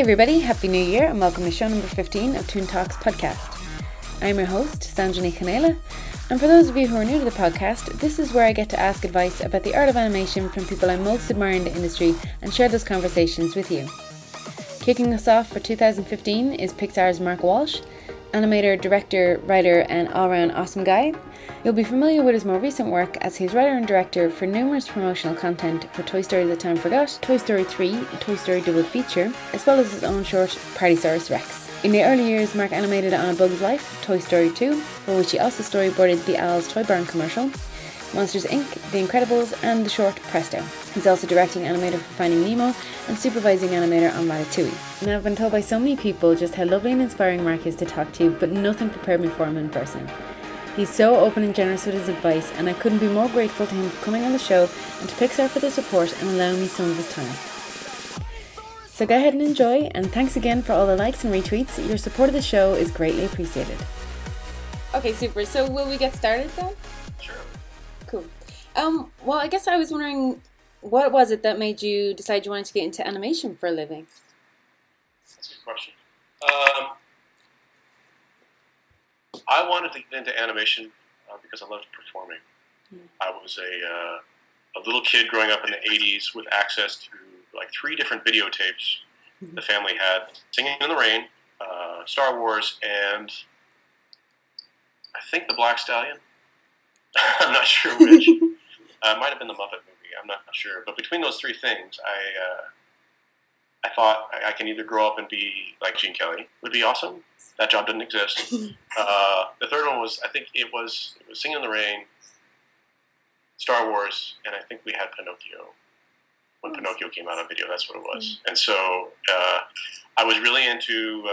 everybody, Happy New Year and welcome to show number 15 of Toon Talks podcast. I'm your host, Sanjani Canela, and for those of you who are new to the podcast, this is where I get to ask advice about the art of animation from people I most admire in the industry and share those conversations with you. Kicking us off for 2015 is Pixar's Mark Walsh, animator, director, writer and all-round awesome guy. You'll be familiar with his more recent work as he's writer and director for numerous promotional content for Toy Story The Time Forgot, Toy Story 3, Toy Story Double Feature, as well as his own short, Partysaurus Rex. In the early years, Mark animated On a Bug's Life, Toy Story 2, for which he also storyboarded the Al's Toy Barn commercial, Monsters Inc., The Incredibles, and the short Presto. He's also directing animator for Finding Nemo and supervising animator on Ratatouille. Now, I've been told by so many people just how lovely and inspiring Mark is to talk to, but nothing prepared me for him in person. He's so open and generous with his advice, and I couldn't be more grateful to him for coming on the show and to Pixar for their support and allowing me some of his time. So go ahead and enjoy, and thanks again for all the likes and retweets. Your support of the show is greatly appreciated. Okay, super. So will we get started then? Sure. Cool. Well, I guess I was wondering, what was it that made you decide you wanted to get into animation for a living? That's a good question. I wanted to get into animation because I loved performing. I was a little kid growing up in the 80s with access to like 3 different videotapes the family had. Singing in the Rain, Star Wars, and I think The Black Stallion. I'm not sure which. It might have been the Muppet movie. I'm not sure. But between those 3 things, I thought I can either grow up and be like Gene Kelly. Would be awesome. That job didn't exist. The third one was, I think it was Singing in the Rain, Star Wars, and I think we had Pinocchio. When Pinocchio came out on video, that's what it was. And so I was really into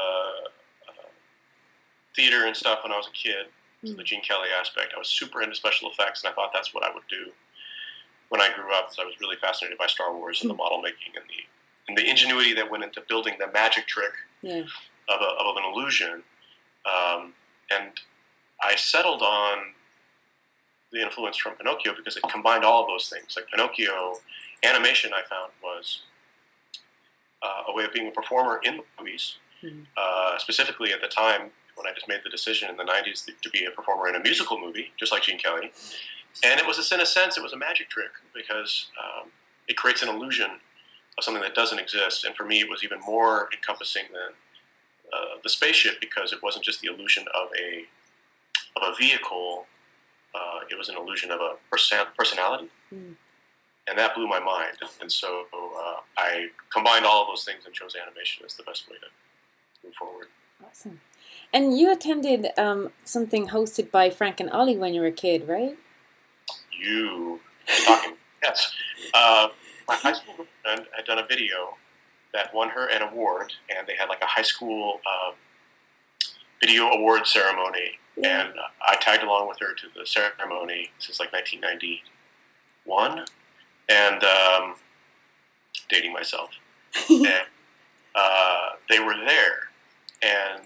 theater and stuff when I was a kid. So the Gene Kelly aspect. I was super into special effects, and I thought that's what I would do when I grew up. So I was really fascinated by Star Wars and the model making and the ingenuity that went into building the magic trick of an illusion. And I settled on the influence from Pinocchio because it combined all of those things. Like Pinocchio, animation I found was a way of being a performer in movies. Specifically at the time when I just made the decision in the 90s to be a performer in a musical movie, just like Gene Kelly. And it was, in a sense, it was a magic trick because it creates an illusion of something that doesn't exist. And for me, it was even more encompassing than the spaceship because it wasn't just the illusion of a vehicle. It was an illusion of a personality. And that blew my mind. And so I combined all of those things and chose animation as the best way to move forward. Awesome. And you attended something hosted by Frank and Ollie when you were a kid, right? You talking? Yes. My high school friend had done a video that won her an award, and they had like a high school video award ceremony. Yeah. And I tagged along with her to the ceremony. This is like 1991, and dating myself. And they were there, and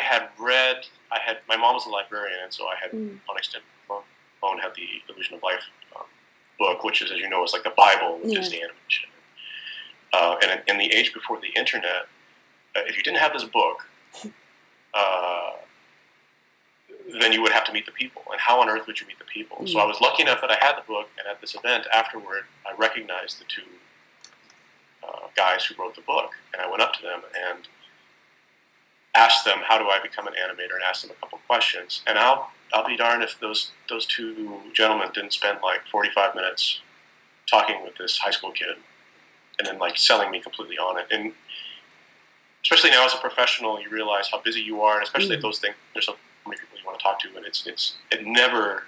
my mom was a librarian, and so I had on extended phone had the Illusion of Life book, which is, as you know, is like the Bible with Disney animation. And in the age before the internet, if you didn't have this book, then you would have to meet the people. And how on earth would you meet the people? So I was lucky enough that I had the book, and at this event afterward, I recognized the 2 guys who wrote the book, and I went up to them and asked them, how do I become an animator, and asked them a couple questions. And I'll be darned if those 2 gentlemen didn't spend like 45 minutes talking with this high school kid and then like selling me completely on it. And especially now as a professional, you realize how busy you are, and especially at those things, there's so many people you want to talk to, and it never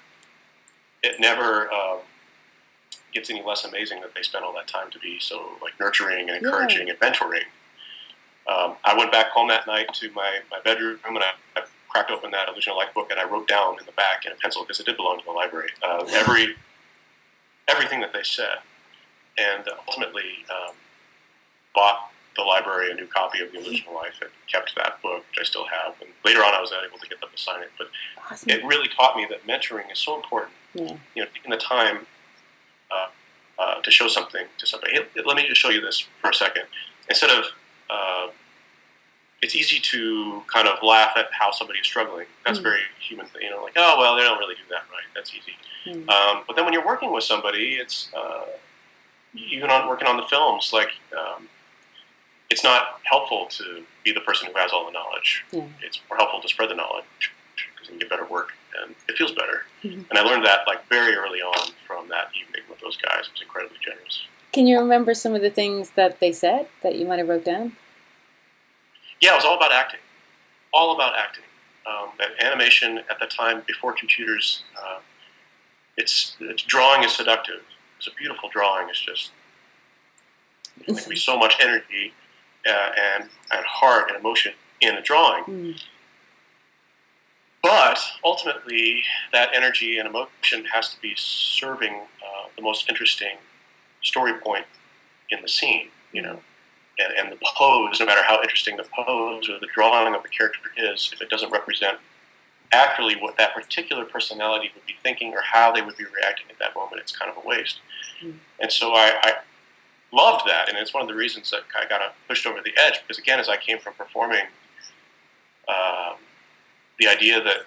gets any less amazing that they spend all that time to be so like nurturing and encouraging and mentoring. I went back home that night to my bedroom, and I cracked open that Illusion of Life book, and I wrote down in the back in a pencil, because it did belong to the library, everything that they said, and ultimately bought the library a new copy of The Illusion of Life and kept that book, which I still have. And later on, I was able to get them to sign it. But it really taught me that mentoring is so important. You know, taking the time to show something to somebody. Hey, let me just show you this for a second. Instead of it's easy to kind of laugh at how somebody is struggling. That's very human thing. You know, like, oh, well, they don't really do that right. That's easy. But then when you're working with somebody, it's even on working on the films, like it's not helpful to be the person who has all the knowledge. It's more helpful to spread the knowledge because you get better work and it feels better. And I learned that like very early on from that evening with those guys. It was incredibly generous. Can you remember some of the things that they said that you might have wrote down? Yeah, it was all about acting. All about acting. That animation at the time, before computers, it's drawing is seductive. It's a beautiful drawing. It's just there can be so much energy and heart and emotion in a drawing. But ultimately, that energy and emotion has to be serving the most interesting story point in the scene, you know. And the pose, no matter how interesting the pose or the drawing of the character is, if it doesn't represent accurately what that particular personality would be thinking or how they would be reacting at that moment, it's kind of a waste. And so I loved that, and it's one of the reasons that I got pushed over the edge, because again, as I came from performing, the idea that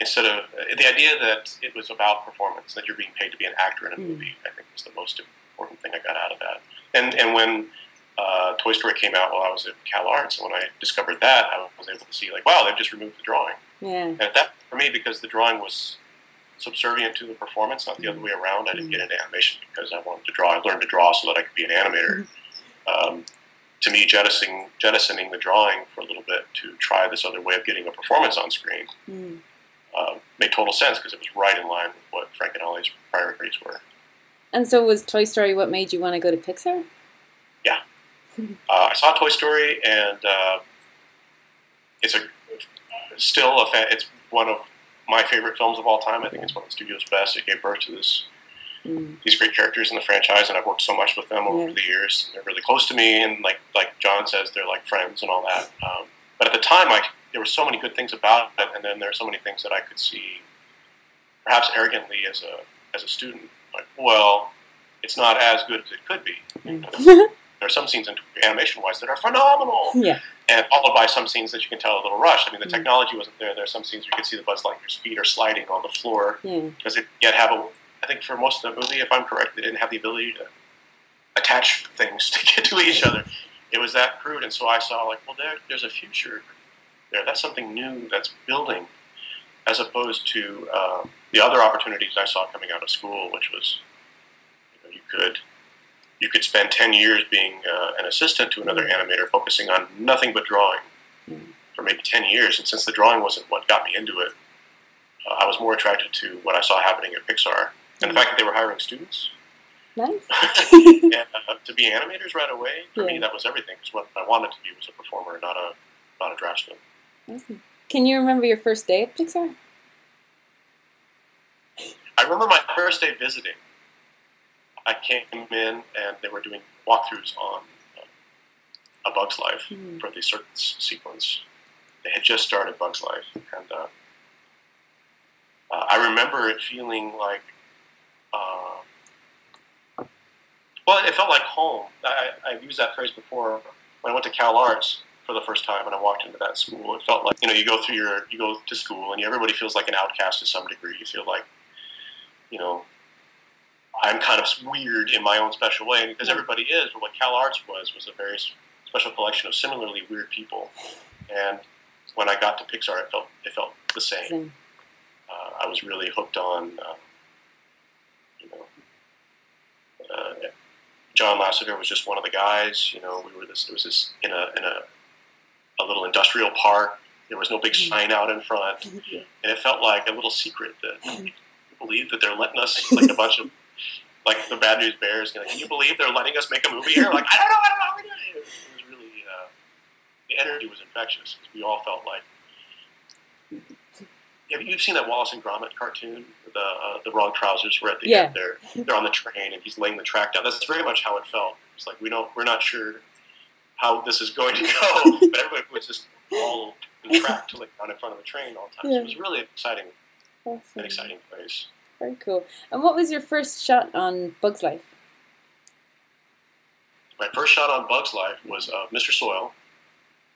it was about performance, that you're being paid to be an actor in a movie, I think was the most important thing I got out of that. And when Toy Story came out while I was at Cal Arts, and when I discovered that, I was able to see, like, wow, they've just removed the drawing. And that, for me, because the drawing was subservient to the performance, not the other way around, I didn't get into animation because I wanted to draw. I learned to draw so that I could be an animator. To me, jettisoning the drawing for a little bit to try this other way of getting a performance on screen made total sense, because it was right in line with what Frank and Ollie's priorities were. And so was Toy Story what made you want to go to Pixar? Yeah. I saw Toy Story, and it's it's one of my favorite films of all time. I think it's one of the studio's best. It gave birth to these great characters in the franchise, and I've worked so much with them over the years. They're really close to me, and like John says, they're like friends and all that. But at the time, there were so many good things about it, and then there are so many things that I could see, perhaps arrogantly as a student, like, well, it's not as good as it could be. There are some scenes animation-wise that are phenomenal, and followed by some scenes that you can tell a little rushed. I mean, the technology wasn't there. There are some scenes where you can see the Buzz Lightyear's feet are sliding on the floor because it yet have I think for most of the movie, if I'm correct, they didn't have the ability to attach things to get to each other. It was that crude, and so I saw, like, well, there's a future there. That's something new that's building, as opposed to the other opportunities I saw coming out of school, which was, you could spend 10 years being an assistant to another animator, focusing on nothing but drawing for maybe 10 years. And since the drawing wasn't what got me into it, I was more attracted to what I saw happening at Pixar. And the fact that they were hiring students. Nice. And, to be animators right away, for me, that was everything. Because what I wanted to be was a performer, not a draftsman. Awesome. Can you remember your first day at Pixar? I remember my first day visiting. I came in, and they were doing walkthroughs on A Bug's Life for the circus sequence. They had just started Bug's Life, and I remember it feeling like, well, it felt like home. I've used that phrase before. When I went to Cal Arts for the first time and I walked into that school, it felt like, you go to school and everybody feels like an outcast to some degree. You feel like, I'm kind of weird in my own special way, because everybody is. But what Cal Arts was a very special collection of similarly weird people. And when I got to Pixar, it felt the same. I was really hooked on, John Lasseter was just one of the guys. It was in a little industrial park. There was no big sign out in front, and it felt like a little secret that you believe that they're letting us, like a bunch of, like the Bad News Bears. Can you believe they're letting us make a movie here? Like, I don't know how we're doing it. It was really, the energy was infectious, because we all felt like. You've seen that Wallace and Gromit cartoon, the wrong trousers, where at the end they're on the train and he's laying the track down. That's very much how it felt. It's like we're not sure how this is going to go, but everybody was just all in track to down in front of the train all the time. So it was really exciting, an exciting place. Very cool. And what was your first shot on Bug's Life? My first shot on Bug's Life was Mr. Soil.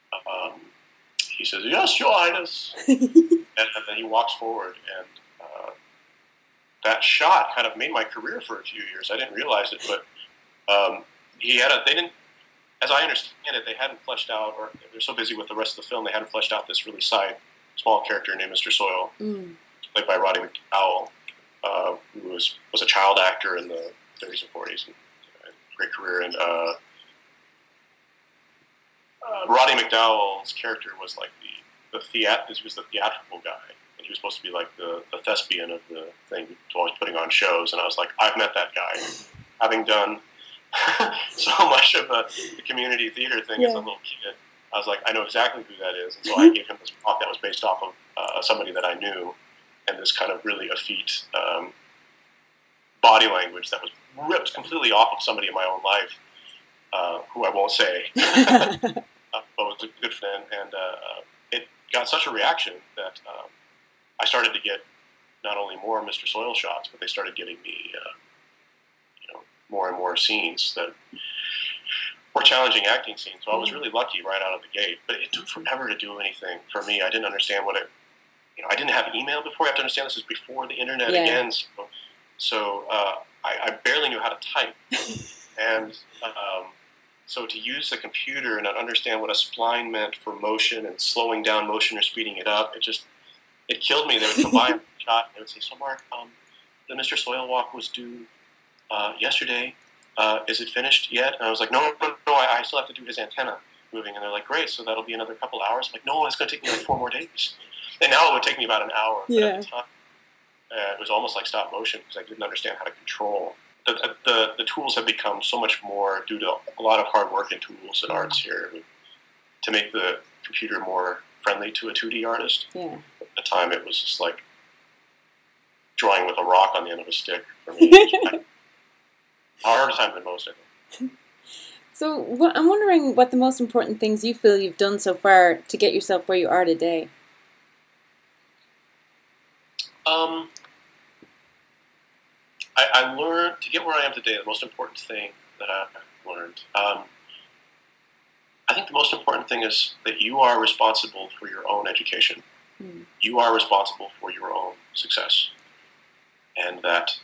he says, "Yes, Your Highness," and then he walks forward, and that shot kind of made my career for a few years. I didn't realize it, but they didn't, as I understand it, they hadn't fleshed out, or they're so busy with the rest of the film, they hadn't fleshed out this really small character named Mr. Soil, played by Roddy McDowall, who was a child actor in the 30s and 40s, and great career. And Roddy McDowall's character was like he was the theatrical guy, and he was supposed to be like the thespian of the thing, he was always putting on shows. And I was like, I've met that guy, having done so much of the community theater thing as a little kid. I was like, I know exactly who that is, and so I gave him this plot that was based off of somebody that I knew, and this kind of really effete body language that was ripped completely off of somebody in my own life, who I won't say, but was a good friend, and it got such a reaction that I started to get not only more Mr. Soil shots, but they started getting me more and more scenes that were challenging acting scenes. So I was really lucky right out of the gate, but it took forever to do anything for me. I didn't understand I didn't have email before. You have to understand this is before the internet again. So I barely knew how to type. And so to use the computer and not understand what a spline meant for motion and slowing down motion or speeding it up, it killed me. They would combine a shot and they would say, "So Mark, the Mr. Soil walk was due yesterday. Is it finished yet?" And I was like, no, I still have to do his antenna moving. And they're like, "Great, so that'll be another couple hours." I'm like, "No, it's going to take me like 4 more days." And now it would take me about an hour. But at the time, it was almost like stop motion because I didn't understand how to control. The tools have become so much more due to a lot of hard work and tools and arts here to make the computer more friendly to a 2D artist. Yeah. At the time, it was just like drawing with a rock on the end of a stick for me. Harder time than most, I think. So I'm wondering what the most important things you feel you've done so far to get yourself where you are today. I learned, to get where I am today, the most important thing that I've learned, I think the most important thing is that you are responsible for your own education. You are responsible for your own success. And that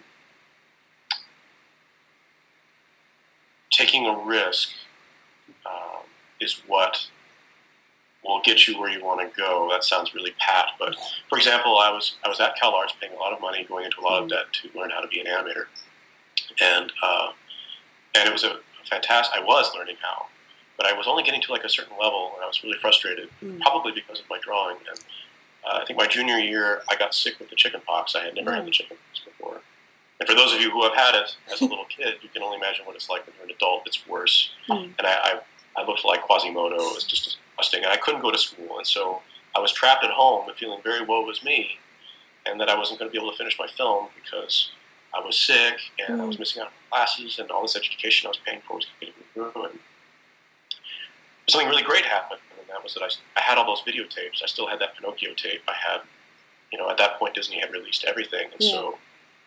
taking a risk is what will get you where you want to go. That sounds really pat, but for example, I was at CalArts paying a lot of money, going into a lot of debt to learn how to be an animator, and it was I was learning how, but I was only getting to like a certain level, and I was really frustrated, probably because of my drawing. And I think my junior year, I got sick with the chicken pox. I had never had the chicken pox before. And for those of you who have had it as a little kid, you can only imagine what it's like when you're an adult. It's worse. And I looked like Quasimodo. It was just disgusting. And I couldn't go to school. And so I was trapped at home and feeling very woe is me, and that I wasn't going to be able to finish my film because I was sick and I was missing out on classes, and all this education I was paying for was getting through. And something really great happened, and that was that I had all those videotapes. I still had that Pinocchio tape. I had, at that point Disney had released everything, and so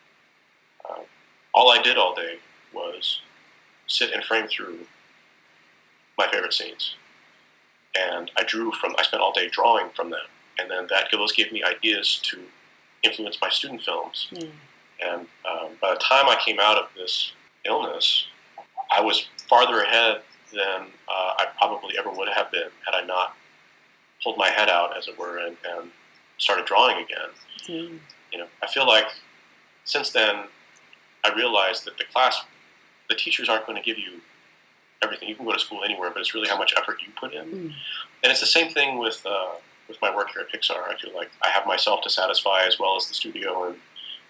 all I did all day was sit and frame through my favorite scenes. And I spent all day drawing from them. And then those gave me ideas to influence my student films. And by the time I came out of this illness, I was farther ahead than I probably ever would have been had I not pulled my head out, as it were, and started drawing again. I feel like since then, I realized that the teachers aren't going to give you everything. You can go to school anywhere, but it's really how much effort you put in. And it's the same thing with my work here at Pixar. I feel like I have myself to satisfy as well as the studio, and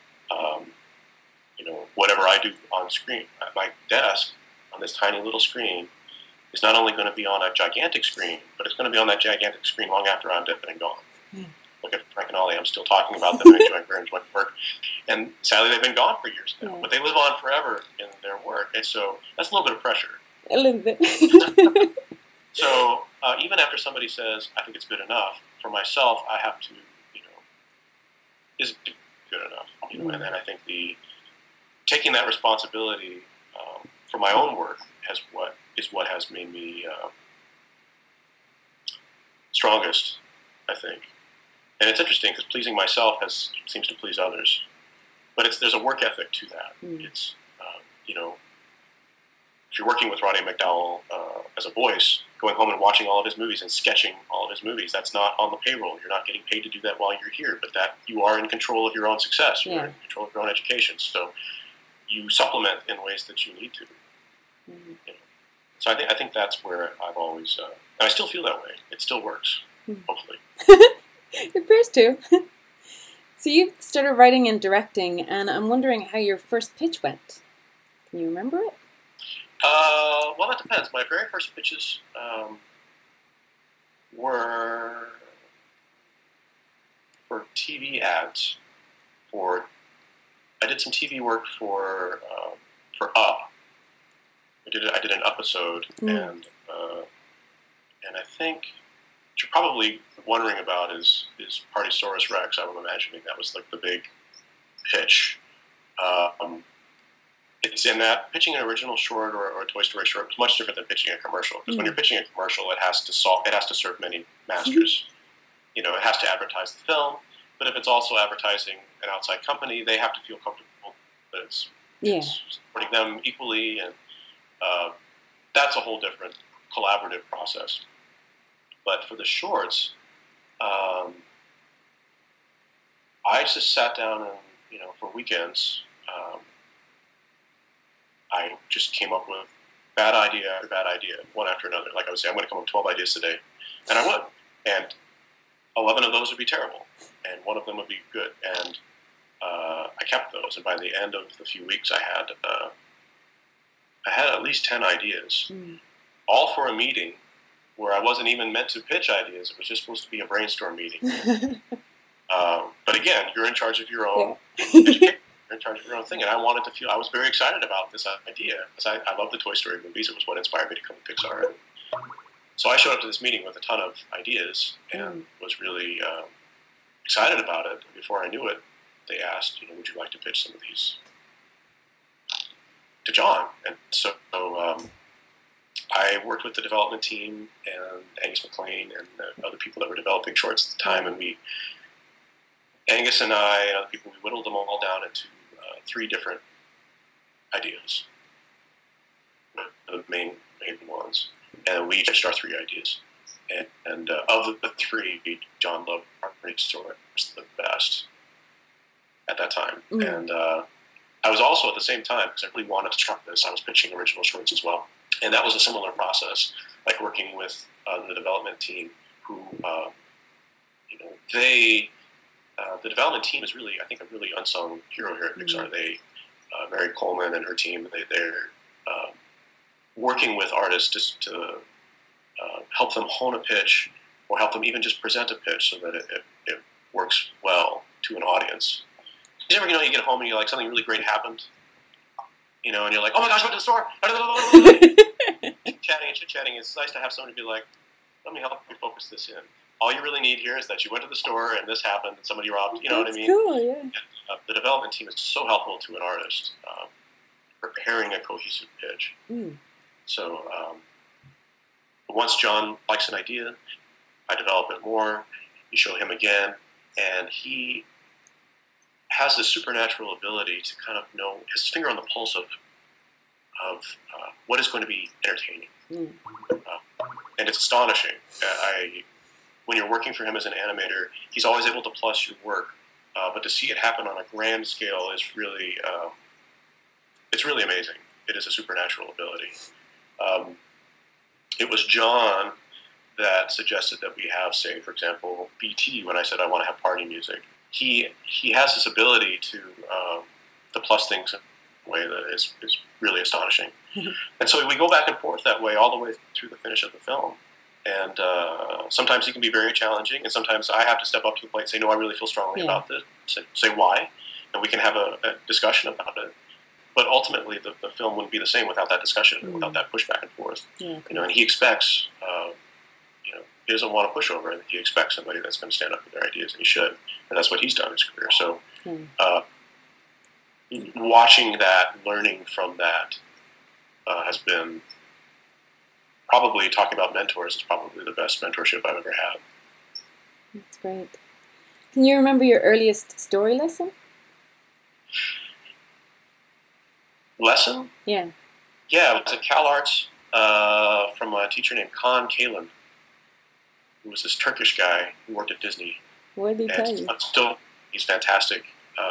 whatever I do on screen. My desk on this tiny little screen is not only going to be on a gigantic screen, but it's going to be on that gigantic screen long after I'm dead and gone. Look at Frank and Ollie. I'm still talking about them and enjoying their work. And sadly, they've been gone for years now. But they live on forever in their work. And so that's a little bit of pressure. A little bit. So even after somebody says, I think it's good enough, for myself, I have to, is it good enough? And then I think taking that responsibility for my own work is what has made me strongest, I think. And it's interesting because pleasing myself seems to please others. But there's a work ethic to that. It's, if you're working with Roddy McDowall as a voice, going home and watching all of his movies and sketching all of his movies, that's not on the payroll. You're not getting paid to do that while you're here, but that you are in control of your own success. You're in control of your own education. So you supplement in ways that you need to. So I think that's where I've always, and I still feel that way. It still works, hopefully. It appears to. So you started writing and directing, and I'm wondering how your first pitch went. Can you remember it? Well, that depends. My very first pitches were for TV ads. I did some TV work for Up. I did an episode, and I think what you're probably wondering about is Partysaurus Rex. I'm imagining that was like the big pitch. It's in that pitching an original short or a Toy Story short is much different than pitching a commercial. Because when you're pitching a commercial, it has to serve many masters. It has to advertise the film, but if it's also advertising an outside company, they have to feel comfortable that it's supporting them equally, and that's a whole different collaborative process. But for the shorts, I just sat down and for weekends. I just came up with bad idea after bad idea, one after another. Like I would say, I'm going to come up with 12 ideas today. And I would. And 11 of those would be terrible. And one of them would be good. And I kept those. And by the end of the few weeks, I had at least 10 ideas, all for a meeting where I wasn't even meant to pitch ideas. It was just supposed to be a brainstorm meeting. But again, you're in charge of your own education. In charge of your own thing, and I was very excited about this idea because I love the Toy Story movies. It was what inspired me to come to Pixar. And so I showed up to this meeting with a ton of ideas and was really excited about it. Before I knew it, they asked, would you like to pitch some of these to John? And so I worked with the development team and Angus MacLean and the other people that were developing shorts at the time, and Angus and I and other people, we whittled them all down into 3 different ideas, the main ones, and we pitched our 3 ideas. And of the 3, John loved Partysaurus the best at that time. And I was also at the same time, because I really wanted to try this, I was pitching original shorts as well, and that was a similar process, like working with the development team, who the development team is really, I think, a really unsung hero here at Pixar. They, Mary Coleman and her team, they're working with artists to help them hone a pitch, or help them even just present a pitch so that it works well to an audience. You ever, you get home and you're like, something really great happened, and you're like, oh my gosh, I went to the store. Chit-chatting. It's nice to have somebody be like, let me help you focus this in. All you really need here is that you went to the store and this happened and somebody robbed. You know what I mean? Cool, yeah. And, the development team is so helpful to an artist preparing a cohesive pitch. So once John likes an idea, I develop it more. You show him again, and he has this supernatural ability to kind of know his finger on the pulse of what is going to be entertaining, and it's astonishing. When you're working for him as an animator, he's always able to plus your work, but to see it happen on a grand scale is really, it's really amazing. It is a supernatural ability. It was John that suggested that we have, say, for example, BT, when I said I want to have party music. He has this ability to plus things in a way that is really astonishing. And so we go back and forth that way all the way through the finish of the film. And sometimes it can be very challenging, and sometimes I have to step up to the plate and say, no, I really feel strongly about this. Say why, and we can have a discussion about it. But ultimately, the film wouldn't be the same without that discussion and without that push back and forth. And he expects, he doesn't want a pushover. He expects somebody that's going to stand up for their ideas, and he should. And that's what he's done in his career. So watching that, learning from that has been... Probably talking about mentors is probably the best mentorship I've ever had. That's great. Can you remember your earliest story lesson? Lesson? Yeah. Yeah, it was at Cal Arts from a teacher named Kaan Kalin, who was this Turkish guy who worked at Disney. What did he tell you? Still, he's fantastic,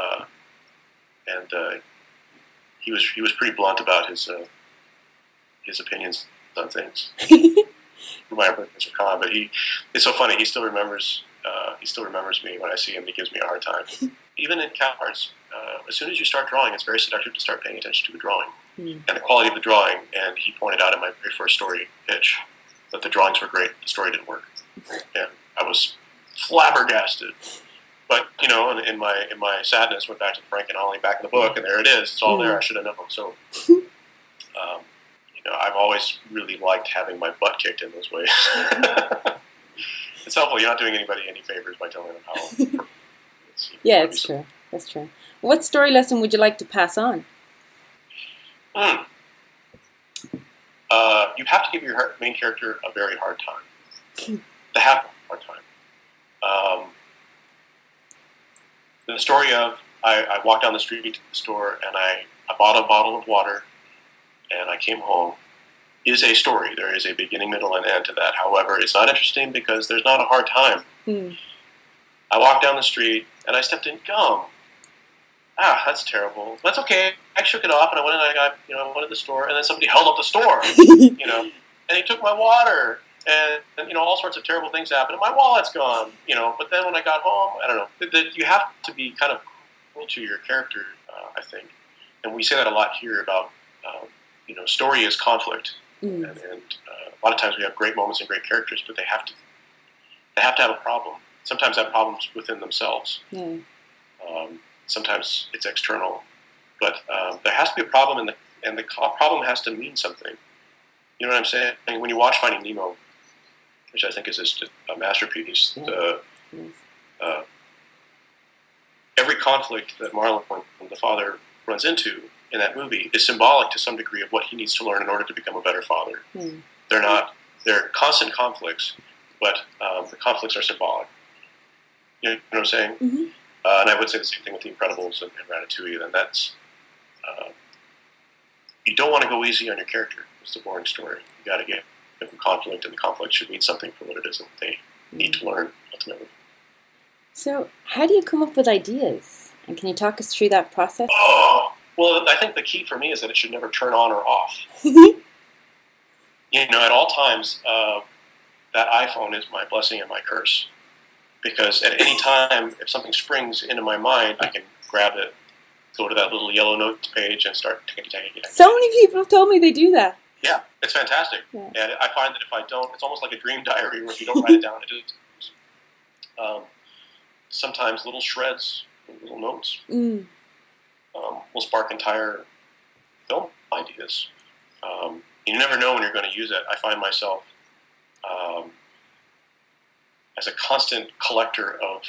and he was pretty blunt about his opinions on things. My Mr. Khan, but it's so funny. He still remembers me when I see him. He gives me a hard time. Even in Cal Arts, as soon as you start drawing, it's very seductive to start paying attention to the drawing and the quality of the drawing. And he pointed out in my very first story pitch that the drawings were great, the story didn't work, and I was flabbergasted. But in my sadness, went back to the Frank and Ollie back in the book, and there it is. It's all there. I should have known. So, I've always really liked having my butt kicked in those ways. It's helpful. You're not doing anybody any favors by telling them how. Yeah, it's true. That's true. What story lesson would you like to pass on? You have to give your main character a very hard time. They have a hard time. The story of I walked down the street to the store and I bought a bottle of water and I came home is a story. There is a beginning, middle, and end to that. However, it's not interesting because there's not a hard time. I walked down the street and I stepped in gum. That's terrible. That's okay. I shook it off and I went and I went to the store and then somebody held up the store, and he took my water and all sorts of terrible things happened and my wallet's gone, But then when I got home, I don't know. You have to be kind of cool to your character, I think, and we say that a lot here about story is conflict, and a lot of times we have great moments and great characters, but they have to have a problem. Sometimes that problem's within themselves. Sometimes it's external, but there has to be a problem, and the problem has to mean something. You know what I'm saying? I mean, when you watch Finding Nemo, which I think is just a masterpiece, every conflict that Marlin, the father, runs into in that movie is symbolic to some degree of what he needs to learn in order to become a better father. They're constant conflicts, but the conflicts are symbolic. You know what I'm saying? And I would say the same thing with The Incredibles and Ratatouille. And that's you don't want to go easy on your character. It's a boring story. You got to give them conflict, and the conflict should mean something for what it is that they need to learn ultimately. So, how do you come up with ideas? And can you talk us through that process? Well, I think the key for me is that it should never turn on or off. At all times, that iPhone is my blessing and my curse. Because at any time, if something springs into my mind, I can grab it, go to that little yellow notes page, and start taking. So many people have told me they do that. Yeah, it's fantastic. Yeah. And I find that if I don't, it's almost like a dream diary where if you don't write it down, sometimes little shreds, little notes, will spark entire film ideas. You never know when you're going to use it. I find myself as a constant collector of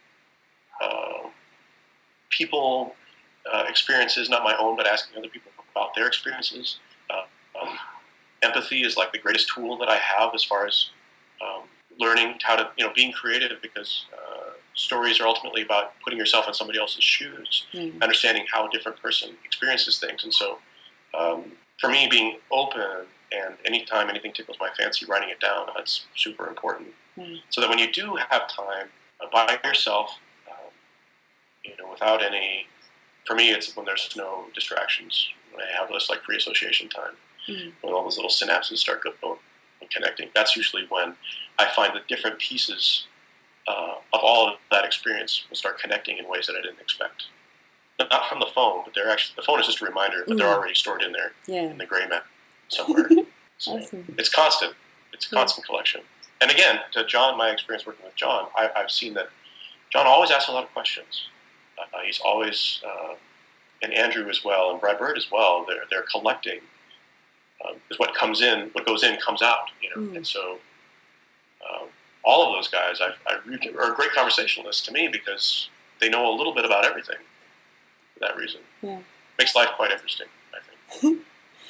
people, experiences, not my own, but asking other people about their experiences. Empathy is like the greatest tool that I have as far as learning how to, being creative, because stories are ultimately about putting yourself in somebody else's shoes, understanding how a different person experiences things. And so for me, being open, and anytime anything tickles my fancy, writing it down, that's super important. So that when you do have time by yourself, without any, for me, it's when there's no distractions, when I have this like free association time, when all those little synapses start going and connecting. That's usually when I find the different pieces of all of that experience will start connecting in ways that I didn't expect. Not from the phone, but the phone is just a reminder, but they're already stored in there in the gray map somewhere. So awesome. It's constant. It's a constant collection. And again, to John, my experience working with John, I've seen that John always asks a lot of questions. He's always, and Andrew as well, and Brad Bird as well. They're collecting. Is what comes in, what goes in comes out. And so all of those guys, are great conversationalists to me because they know a little bit about everything. For that reason, makes life quite interesting, I think.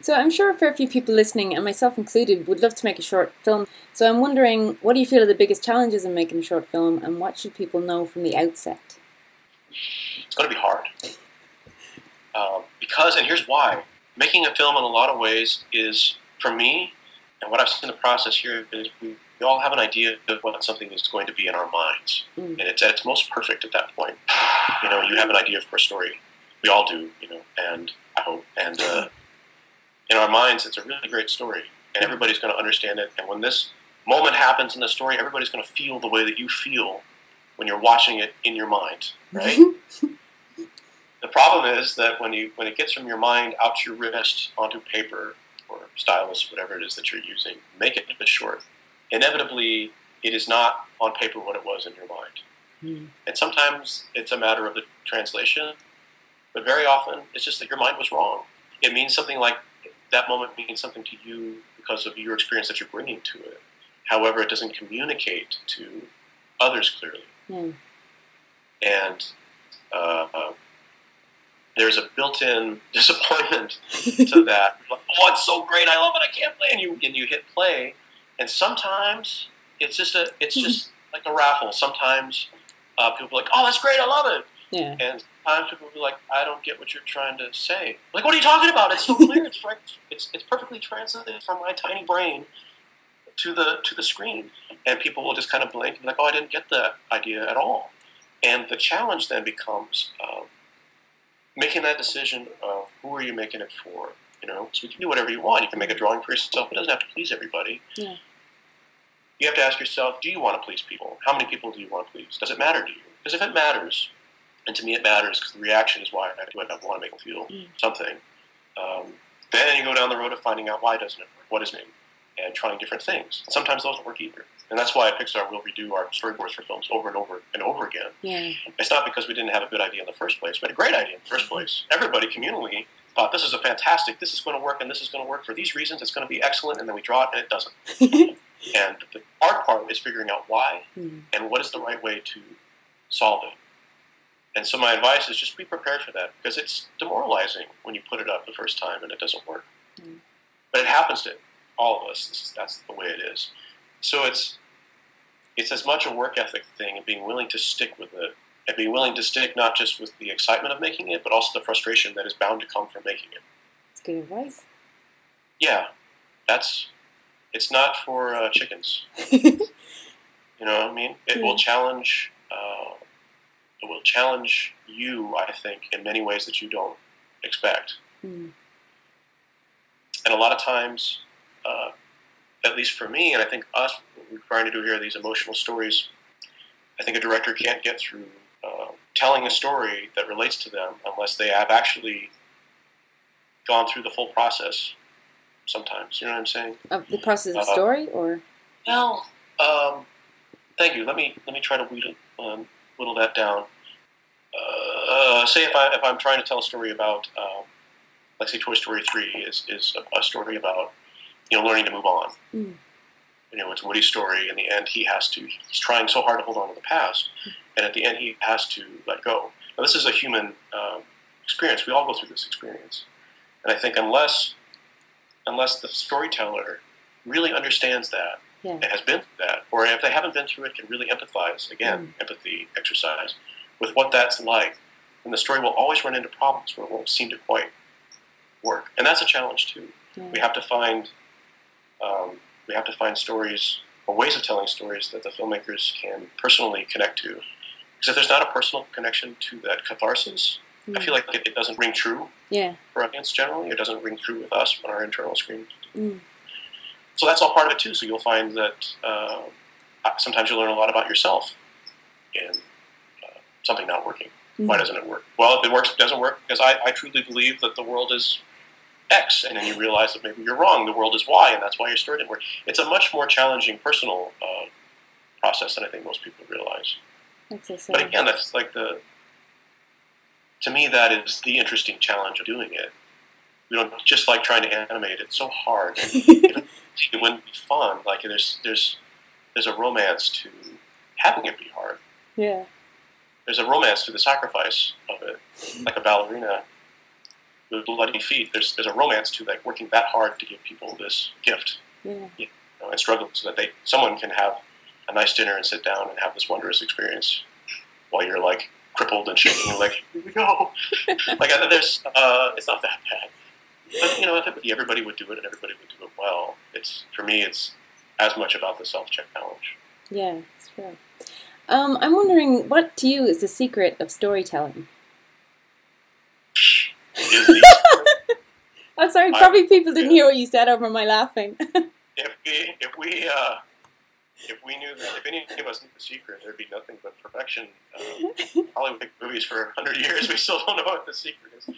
So I'm sure a fair few people listening, and myself included, would love to make a short film. So I'm wondering, what do you feel are the biggest challenges in making a short film, and what should people know from the outset? It's going to be hard. Because, and here's why, making a film in a lot of ways is, for me, and what I've seen in the process here, is we all have an idea of what something is going to be in our minds. And it's at its most perfect at that point. You have an idea for a story. We all do, and I hope. And in our minds, it's a really great story. And everybody's going to understand it. And when this moment happens in the story, everybody's going to feel the way that you feel when you're watching it in your mind, right? The problem is that when it gets from your mind out to your wrist onto paper or stylus, whatever it is that you're using, make it a short. Inevitably, it is not on paper what it was in your mind. And sometimes it's a matter of the translation, but very often it's just that your mind was wrong. It means something like, that moment means something to you because of your experience that you're bringing to it. However, it doesn't communicate to others clearly. And there's a built-in disappointment to that. Like, oh, it's so great! I love it! I can't play. And you hit play, and sometimes it's just like a raffle. Sometimes people are like, "Oh, that's great! I love it!" Yeah. And sometimes people will be like, "I don't get what you're trying to say." Like, what are you talking about? It's so clear. It's perfectly translated from my tiny brain to the screen, and people will just kind of blink and be like, "Oh, I didn't get that idea at all." And the challenge then becomes making that decision of who are you making it for. So you can do whatever you want. You can make a drawing for yourself. It doesn't have to please everybody. Yeah. You have to ask yourself, do you want to please people? How many people do you want to please? Does it matter to you? Because if it matters, and to me it matters because the reaction is why I do it. I want to make them feel something. Then you go down the road of finding out why doesn't it work? What is it? And trying different things. Sometimes those don't work either. And that's why at Pixar we'll redo our storyboards for films over and over and over again. Yeah. It's not because we didn't have a good idea in the first place. We had a great idea in the first place. Everybody communally thought this is this is going to work, and this is going to work for these reasons. It's going to be excellent, and then we draw it, and it doesn't. And the hard part is figuring out why and what is the right way to solve it. And so my advice is just be prepared for that, because it's demoralizing when you put it up the first time and it doesn't work. But it happens to all of us. That's the way it is. So it's as much a work ethic thing and being willing to stick with it, and being willing to stick not just with the excitement of making it, but also the frustration that is bound to come from making it. That's good advice. Yeah, it's not for chickens. You know what I mean? It will challenge. It will challenge you, I think, in many ways that you don't expect. And a lot of times, at least for me, and I think us, what we're trying to do here, these emotional stories, I think a director can't get through telling a story that relates to them unless they have actually gone through the full process sometimes. You know what I'm saying? Of the process of story, or? Well, thank you. Let me try to whittle that down. Say if I'm trying to tell a story about, let's say Toy Story 3 is a story about, learning to move on. It's Woody's story. In the end, he's trying so hard to hold on to the past, and at the end, he has to let go. Now, this is a human experience. We all go through this experience, and I think unless the storyteller really understands that and has been through that, or if they haven't been through it, can really empathize, again, empathy exercise, with what that's like, then the story will always run into problems where it won't seem to quite work. And that's a challenge, too. We have to find stories or ways of telling stories that the filmmakers can personally connect to. Because if there's not a personal connection to that catharsis, I feel like it doesn't ring true for audience generally. It doesn't ring true with us on our internal screen. So that's all part of it too. So you'll find that sometimes you'll learn a lot about yourself in something not working. Why doesn't it work? Well, if it doesn't work because I truly believe that the world is X, and then you realize that maybe you're wrong. The world is Y, and that's why your story didn't work. It's a much more challenging personal process than I think most people realize. That's so sad. But again, that's like to me, that is the interesting challenge of doing it. We don't just like trying to animate. It's so hard. It wouldn't be fun. Like there's a romance to having it be hard. Yeah. There's a romance to the sacrifice of it. Like a ballerina, with bloody feet. There's a romance to like working that hard to give people this gift, and struggling so that someone can have a nice dinner and sit down and have this wondrous experience while you're like crippled and shaking. You're like, here we go. Like it's not that bad. But if everybody would do it and everybody would do it well, for me it's as much about the self-challenge. Yeah, it's true. I'm wondering, what to you is the secret of storytelling? I'm sorry, probably people didn't hear what you said over my laughing. If we knew that, if any of us knew the secret, there'd be nothing but perfection. Hollywood make movies for 100 years, we still don't know what the secret is.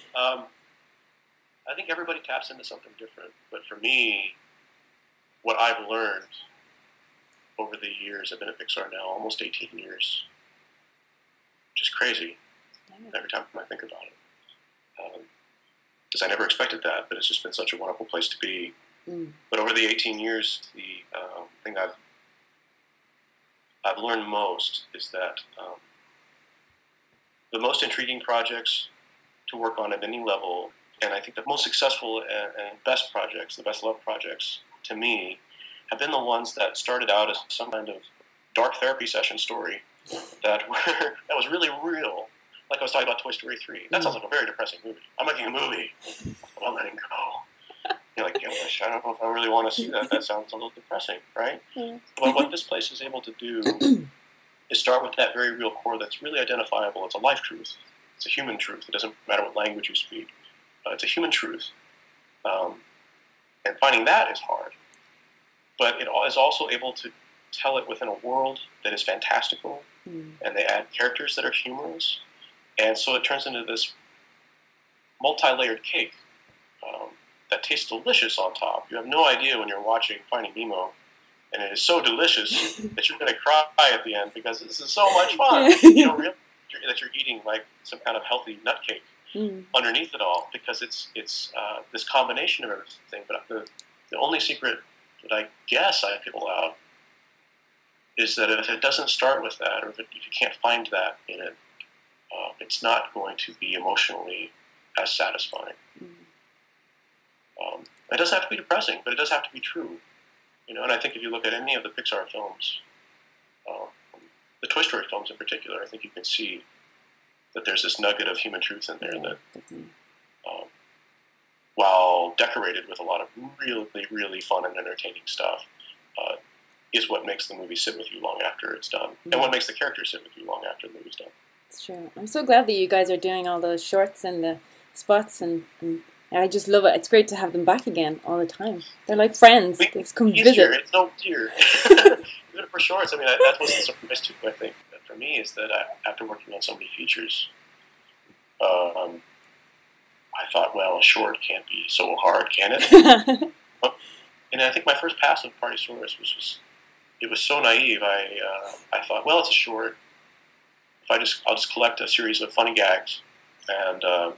I think everybody taps into something different, but for me, what I've learned over the years, I've been at Pixar now almost 18 years, which is crazy every time I think about it. Because I never expected that, but it's just been such a wonderful place to be. But over the 18 years, the thing I've learned most is that the most intriguing projects to work on at any level, and I think the most successful and best projects, the best loved projects to me, have been the ones that started out as some kind of dark therapy session story that was really real. Like I was talking about Toy Story 3. That sounds like a very depressing movie. I'm making a movie. I'm letting go. You're like, gosh, I don't know if I really want to see that. That sounds a little depressing, right? But what this place is able to do is start with that very real core that's really identifiable. It's a life truth. It's a human truth. It doesn't matter what language you speak. It's a human truth. And finding that is hard. But it is also able to tell it within a world that is fantastical, and they add characters that are humorous. And so it turns into this multi-layered cake that tastes delicious on top. You have no idea when you're watching Finding Nemo, and it is so delicious that you're going to cry at the end because this is so much fun. You don't realize that you're eating like some kind of healthy nut cake underneath it all, because it's this combination of everything. But the only secret that I guess I could pull out is that if it doesn't start with that, or if you can't find that in it, it's not going to be emotionally as satisfying. It doesn't have to be depressing, but it does have to be true. And I think if you look at any of the Pixar films, the Toy Story films in particular, I think you can see that there's this nugget of human truth in there that, while decorated with a lot of really, really fun and entertaining stuff, is what makes the movie sit with you long after it's done, and what makes the characters sit with you long after the movie's done. It's true. I'm so glad that you guys are doing all those shorts and the spots, and I just love it. It's great to have them back again all the time. They're like friends. They just come visit. It's no easier. Even for shorts, I mean, that was the surprise too, I think. For me, is that after working on so many features, I thought, well, a short can't be so hard, can it? And I think my first pass of Partysaurus was so naive. I thought, well, it's a short. I'll just collect a series of funny gags and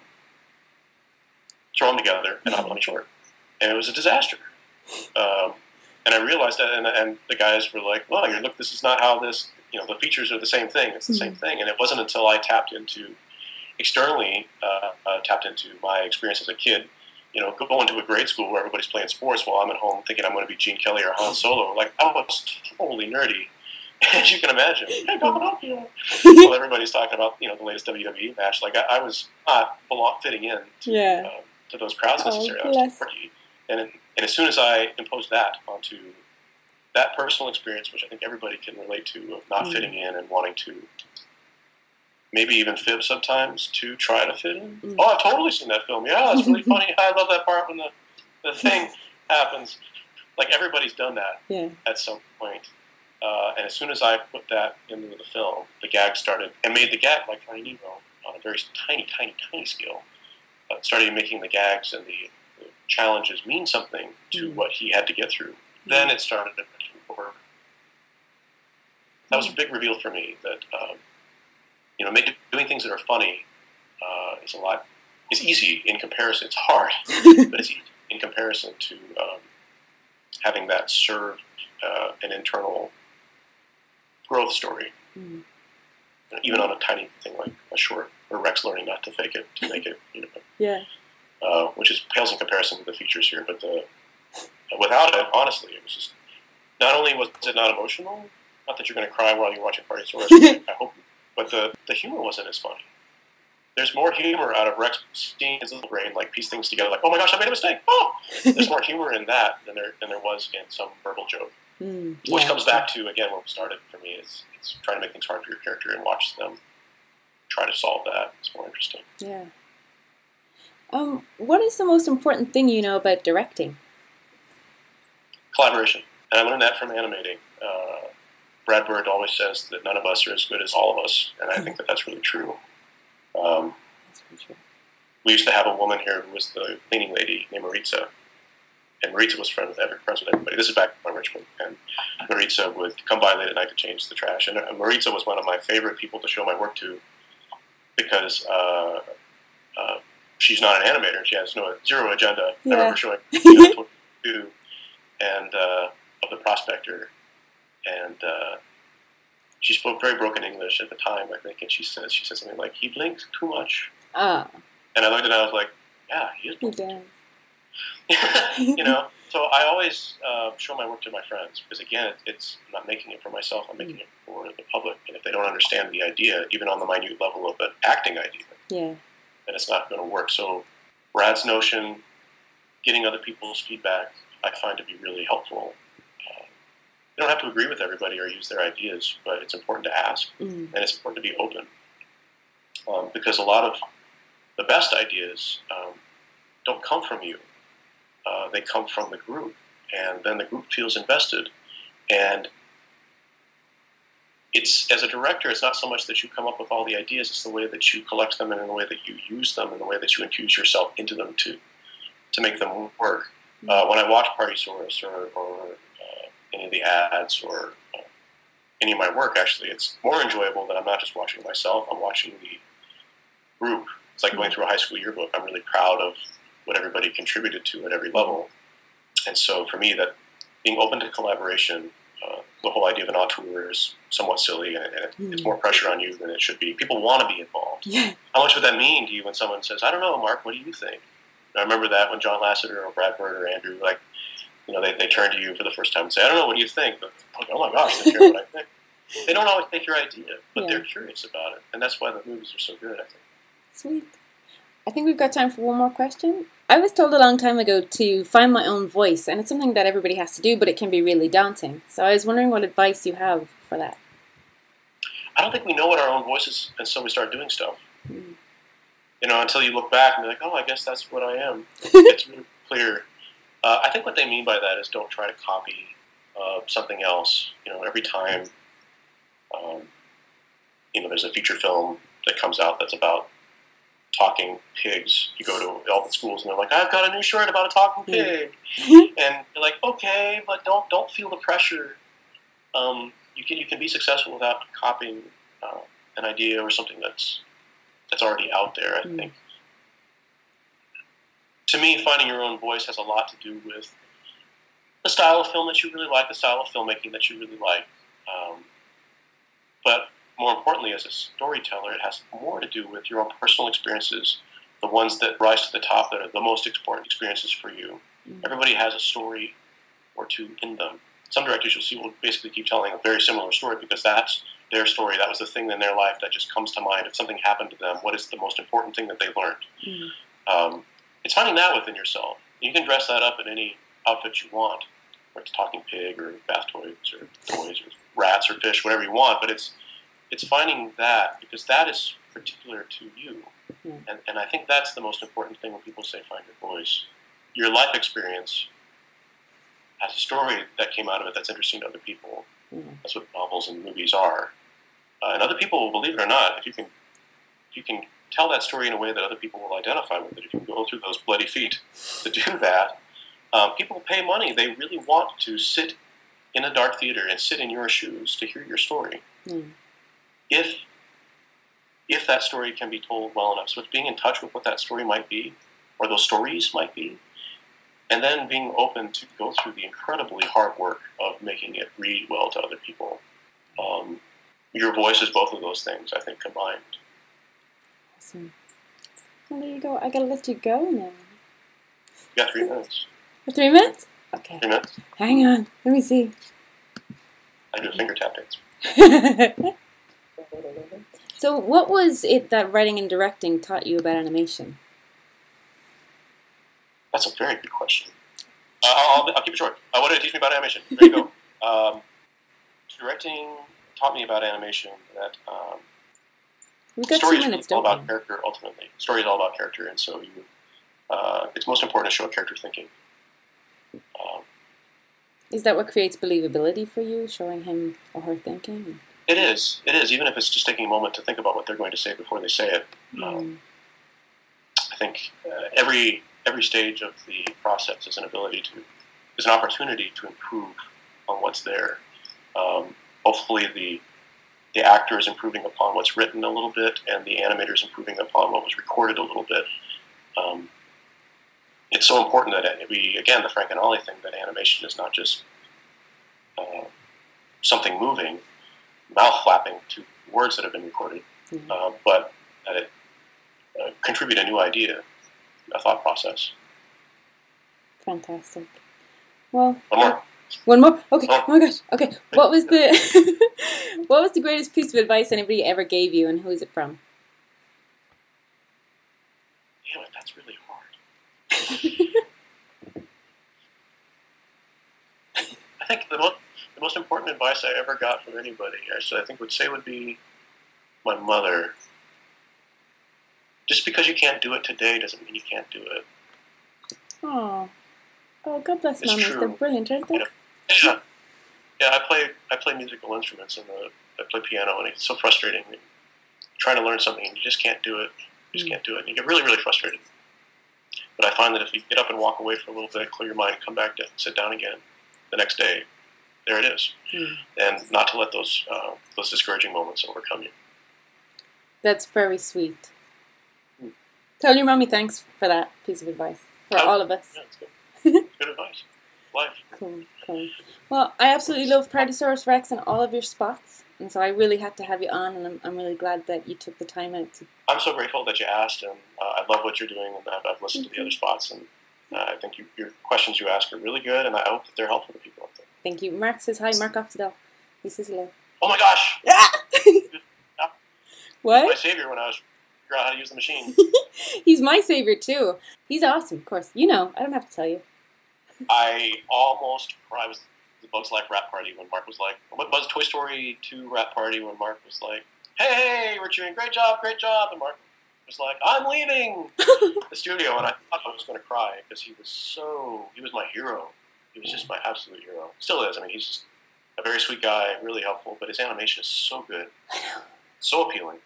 throw them together and have a funny short. And it was a disaster. And I realized that, and the guys were like, well, look, this is not how this, the features are the same thing. It's the same thing. And it wasn't until I externally tapped into my experience as a kid, going to a grade school where everybody's playing sports while I'm at home thinking I'm going to be Gene Kelly or Han Solo. Like, I was totally nerdy, as you can imagine. Hey, go up here. Well, everybody's talking about, the latest WWE match. Like, I was not fitting in to those crowds necessarily. I was too quirky. And as soon as I imposed that onto that personal experience, which I think everybody can relate to, of not fitting in and wanting to maybe even fib sometimes to try to fit in. Oh, I've totally seen that film. Yeah, that's really funny. I love that part when the thing happens. Like, everybody's done that at some point. And as soon as I put that into the film, the gag started, and made the gag like Finding Nemo on a very tiny, tiny, tiny scale. Started making the gags and the challenges mean something to what he had to get through. Then it started to work. That was a big reveal for me that, doing things that are funny is easy in comparison. It's hard, but it's easy in comparison to having that serve an internal growth story. Even on a tiny thing like a short, or Rex learning not to fake it to make it. Yeah. which is pales in comparison to the features here. But without it, honestly, it was just, not only was it not emotional, not that you're going to cry while you're watching Party Source, I hope, but the humor wasn't as funny. There's more humor out of Rex seeing his little brain like piece things together, like, oh my gosh, I made a mistake. Oh, there's more humor in that than there was in some verbal joke. Which comes back to, again, where we started for me, is it's trying to make things hard for your character and watch them try to solve that. It's more interesting. Yeah. What is the most important thing you know about directing? Collaboration. And I learned that from animating. Brad Bird always says that none of us are as good as all of us, and I think that that's really true. That's really true. We used to have a woman here who was the cleaning lady named Maritza. And Maritza was friends with everybody. This is back in Richmond. And Maritza would come by late at night to change the trash. And Maritza was one of my favorite people to show my work to because she's not an animator. She has zero agenda. I remember showing what to do and of the prospector. And she spoke very broken English at the time, I think. And she said something like, "He blinks too much." And I looked at it and I was like, yeah, he is blinking. So I always show my work to my friends because, again, I'm not making it for myself. I'm making it for the public. And if they don't understand the idea, even on the minute level of an acting idea, then it's not going to work. So Brad's notion, getting other people's feedback, I find to be really helpful. You don't have to agree with everybody or use their ideas, but it's important to ask, and it's important to be open. Because a lot of the best ideas don't come from you. They come from the group, and then the group feels invested. And it's, as a director, it's not so much that you come up with all the ideas, it's the way that you collect them and in the way that you use them and the way that you infuse yourself into them to make them work. When I watch Party Source or any of the ads or any of my work, actually, it's more enjoyable that I'm not just watching myself, I'm watching the group. It's like going through a high school yearbook. I'm really proud of what everybody contributed to at every level. And so for me, that being open to collaboration, the whole idea of an auteur is somewhat silly, and it's more pressure on you than it should be. People want to be involved. How much would that mean to you when someone says, I don't know, Mark, what do you think? And I remember that when John Lasseter or Brad Bird or Andrew, they turn to you for the first time and say, I don't know, what do you think? But, oh my gosh, they care what I think. They don't always take your idea, but they're curious about it. And that's why the movies are so good, I think. Sweet. I think we've got time for one more question. I was told a long time ago to find my own voice, and it's something that everybody has to do, but it can be really daunting. So I was wondering what advice you have for that. I don't think we know what our own voice is until we start doing stuff. Until you look back and be like, oh, I guess that's what I am. It's really clear. I think what they mean by that is don't try to copy something else. Every time there's a feature film that comes out that's about talking pigs, you go to all the schools and they're like, I've got a new short about a talking pig. And you're like, okay, but don't feel the pressure. You can be successful without copying an idea or something that's already out there, I think. To me, finding your own voice has a lot to do with the style of film that you really like, the style of filmmaking that you really like. But more importantly, as a storyteller, it has more to do with your own personal experiences, the ones that rise to the top that are the most important experiences for you. Everybody has a story or two in them. Some directors you'll see will basically keep telling a very similar story because that's their story. That was the thing in their life that just comes to mind. If something happened to them, what is the most important thing that they learned? It's finding that within yourself. You can dress that up in any outfit you want, whether it's talking pig or bath toys or toys or rats or fish, whatever you want, but it's finding that because that is particular to you. And I think that's the most important thing when people say find your voice. Your life experience has a story that came out of it that's interesting to other people. That's what novels and movies are. And other people, believe it or not, if you can tell that story in a way that other people will identify with it, if you can go through those bloody feet to do that, people pay money. They really want to sit in a dark theater and sit in your shoes to hear your story. If that story can be told well enough. So it's being in touch with what that story might be, or those stories might be, and then being open to go through the incredibly hard work of making it read well to other people. Your voice is both of those things, I think, combined. Awesome. Well, there you go. I gotta let you go now. You got 3 minutes. 3 minutes? Okay. 3 minutes. Hang on. Let me see. I do a finger tap dance. So what was it that writing and directing taught you about animation? That's a very good question. I'll keep it short. What did it teach me about animation? There you go. Directing taught me about animation that We've got story 2 is minutes, all don't about we? character. Ultimately, story is all about character, and so it's most important to show character thinking. Is that what creates believability for you, showing him or her thinking? It is. Even if it's just taking a moment to think about what they're going to say before they say it. I think every stage of the process is an opportunity to improve on what's there. Hopefully, the actor is improving upon what's written a little bit, and the animator is improving upon what was recorded a little bit. It's so important that the Frank and Ollie thing, that animation is not just something moving, mouth flapping to words that have been recorded, but that it contribute a new idea, a thought process. Fantastic. Well, One more. One more? Okay. Oh my gosh. Okay. What was the greatest piece of advice anybody ever gave you, and who is it from? Damn it, that's really hard. I think the most important advice I ever got from anybody, actually, I think would be my mother. Just because you can't do it today doesn't mean you can't do it. Oh, God bless It's mamas. true. They're brilliant, aren't they? Yeah. I play musical instruments, and I play piano, and it's so frustrating. Trying to learn something, and you just can't do it. You just can't do it. And you get really, really frustrated. But I find that if you get up and walk away for a little bit, clear your mind, come back to sit down again the next day, there it is. And not to let those discouraging moments overcome you. That's very sweet. Tell your mommy thanks for that piece of advice. For all of us. Yeah, it's good. Good advice. Life. Cool. Well, I absolutely love Partysaurus Rex and all of your spots. And so I really had to have you on, and I'm really glad that you took the time out to... I'm so grateful that you asked, and I love what you're doing, and I've listened to the other spots, and I think your questions you ask are really good, and I hope that they're helpful to people out there. Thank you. Mark says hi. Mark Oftedal. He says hello. Oh my gosh! What? He was my savior when I was figuring out how to use the machine. He's my savior too. He's awesome, of course. You know, I don't have to tell you. I almost cried. It was the Bugs Life rap party when Mark was like, what was Toy Story 2 rap party when Mark was like, hey, we're cheering, great job, and Mark was like, I'm leaving the studio, and I thought I was going to cry because he was my hero. He was just my absolute hero. Still is. I mean, he's just a very sweet guy, really helpful, but his animation is so good. So appealing.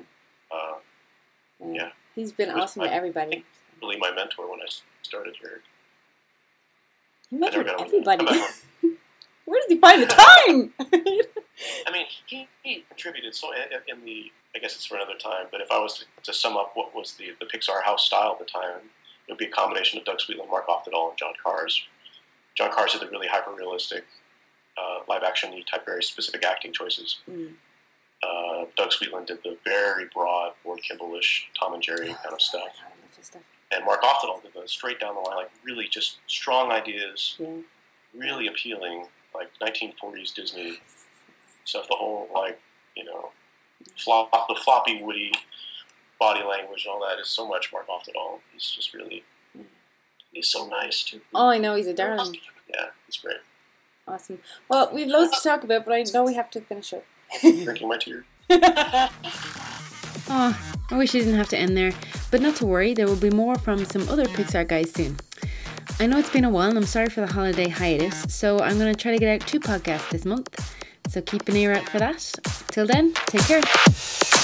Yeah. He's been awesome to everybody. Really my mentor when I started here. You mentored everybody. Where did he find the time? I mean, he contributed so in the, I guess it's for another time, but if I was to sum up what was the Pixar house style at the time, it would be a combination of Doug Sweetland, Mark Oftedal, and John Cars. John Cars did the really hyper-realistic, live-action-y type, very specific acting choices. Doug Sweetland did the very broad, Lord Kimball-ish, Tom and Jerry kind of stuff. And Mark Oftedal did the straight down the line, like really just strong ideas, really appealing, like 1940s Disney stuff. The whole, like, you know, the floppy, woody body language and all that is so much Mark Oftedal. He's just really, he's so nice too. Oh, I know, he's a darling. Yeah, he's great. Awesome. Well, we've loads to talk about, but I know we have to finish up. Drinking my tear. Oh, I wish it didn't have to end there. But not to worry, there will be more from some other Pixar guys soon. I know it's been a while and I'm sorry for the holiday hiatus, so I'm going to try to get out 2 podcasts this month. So keep an ear out for that. Till then, take care.